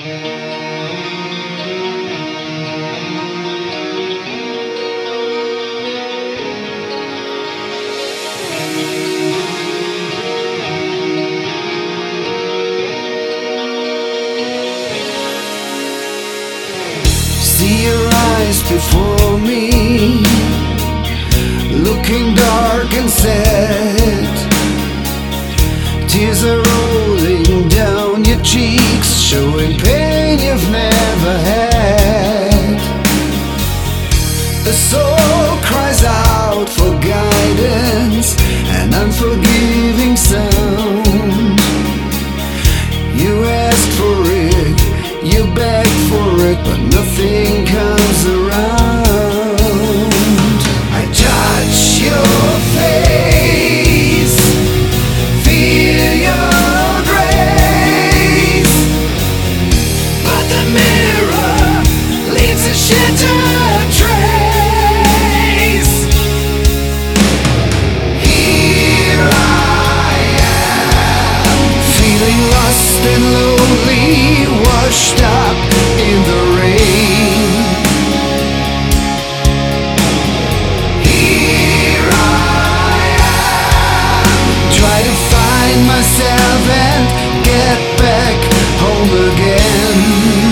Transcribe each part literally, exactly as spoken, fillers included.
See your eyes before me, looking dark and sad. Tears are rolling down your cheeks, showing pain you've never had. The soul cries out for guidance, an unforgiving sound. You ask for it, you beg for it, but nothing comes around. I touch your face, feel your grace, but the mirror leaves a shattered trace. Here I am, feeling lost and lonely, washed up in the rain. Here I am, try to find myself and get back home again.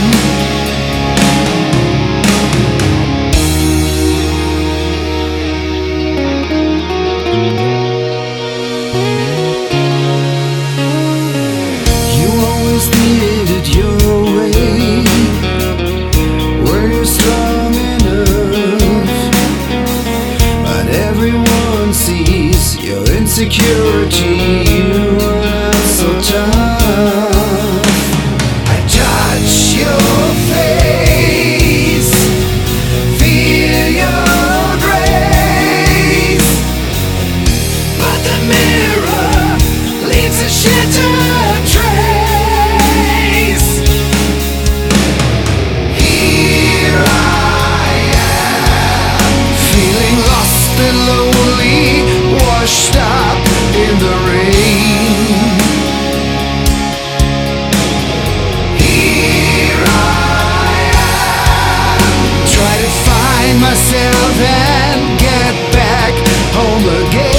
You always did it your way, were you strong enough? But everyone sees your insecurity, you are not so tough. I touch your face, feel your grace, but the mirror leaves a shattered trace. Here I am, feeling lost and lonely, washed up in the rain. Here I am, try to find myself and get back home again.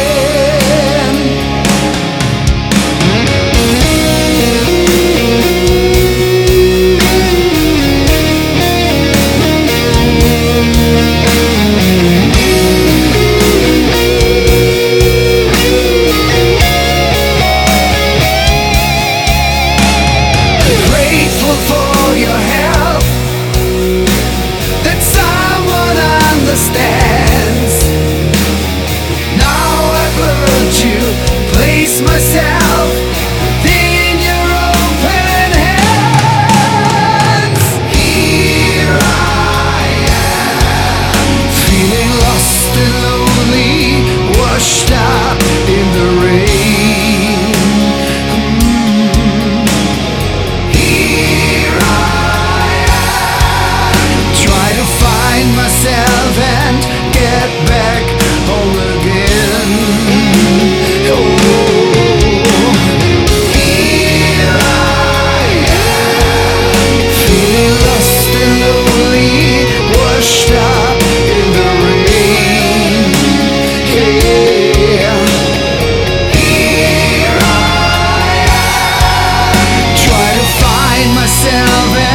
Grateful for your help, that someone understands. Now I've learned to place myself within your open hands. Here I am, feeling lost and lonely, washed up in the rain. Mm. Here I am, try to find myself and get back home again. Oh, here I am, feeling lost and lonely, washed up in the rain. Yeah. Here I am, try to find myself